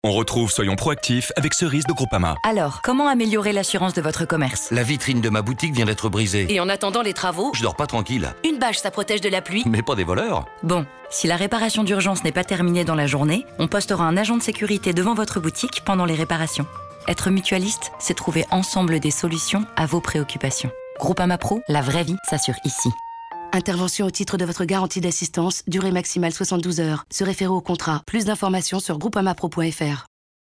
On retrouve Soyons proactifs avec Cerise de Groupama. Alors, comment améliorer l'assurance de votre commerce ? La vitrine de ma boutique vient d'être brisée. Et en attendant les travaux, Je dors pas tranquille. une bâche, ça protège de la pluie. Mais pas des voleurs. Bon, si la réparation d'urgence n'est pas terminée dans la journée, on postera un agent de sécurité devant votre boutique pendant les réparations. Être mutualiste, c'est trouver ensemble des solutions à vos préoccupations. Groupama Pro, la vraie vie s'assure ici. Intervention au titre de votre garantie d'assistance, durée maximale 72 heures. Se référer au contrat. Plus d'informations sur groupamapro.fr.